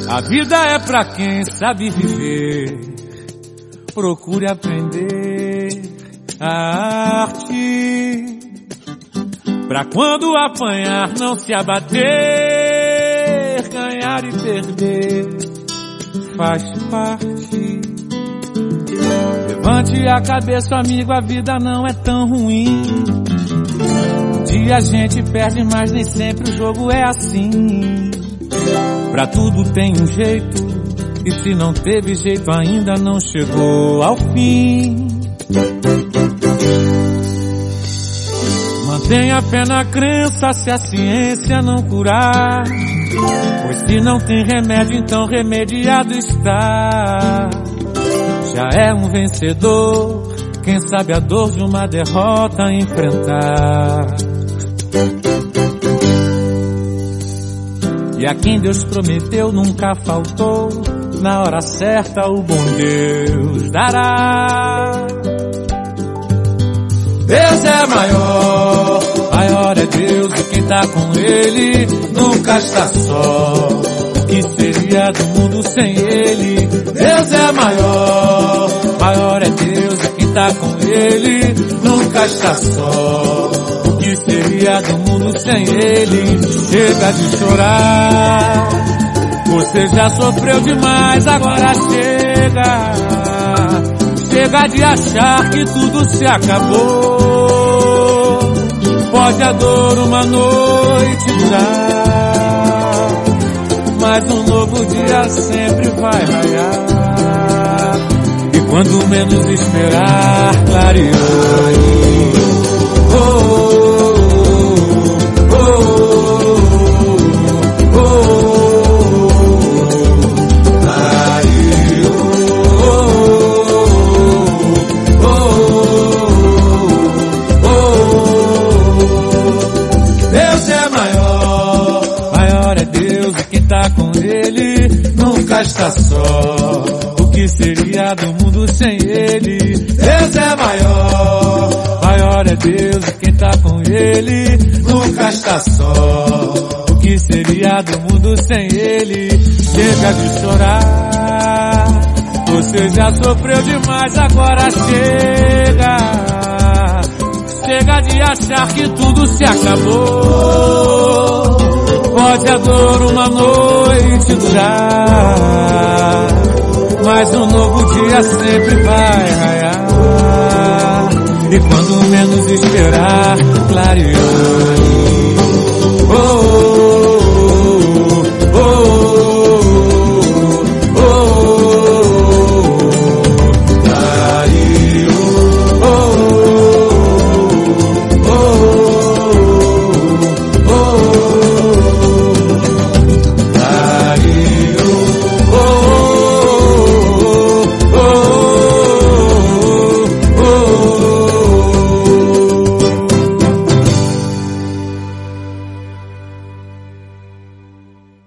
A vida é pra quem sabe viver. Procure aprender a arte, pra quando apanhar não se abater. Ganhar e perder faz parte. Levante a cabeça, amigo, a vida não é tão ruim. Um dia a gente perde, mas nem sempre o jogo é assim. Pra tudo tem um jeito, e se não teve jeito ainda não chegou ao fim. Mantenha fé na crença se a ciência não curar, pois se não tem remédio então remediado está. Já é um vencedor quem sabe a dor de uma derrota enfrentar. E a quem Deus prometeu nunca faltou, na hora certa o bom Deus dará. Deus é maior, maior é Deus, e quem tá com Ele nunca está só. O que seria do mundo sem Ele? Deus é maior, maior é Deus, e quem tá com Ele nunca está só. O que seria do mundo sem Ele? Chega de chorar, você já sofreu demais, agora chega. Chega de achar que tudo se acabou. Pode a dor uma noite durar, mas um novo dia sempre vai raiar. E quando menos esperar, clarear. Tá com Ele nunca está só. O que seria do mundo sem Ele? Deus é maior, maior é Deus, e quem tá com Ele nunca está só. O que seria do mundo sem Ele? Chega de chorar, você já sofreu demais, agora chega. Chega de achar que tudo se acabou. Pode a dor uma noite durar, mas um novo dia sempre vai raiar. E quando menos esperar, clarear.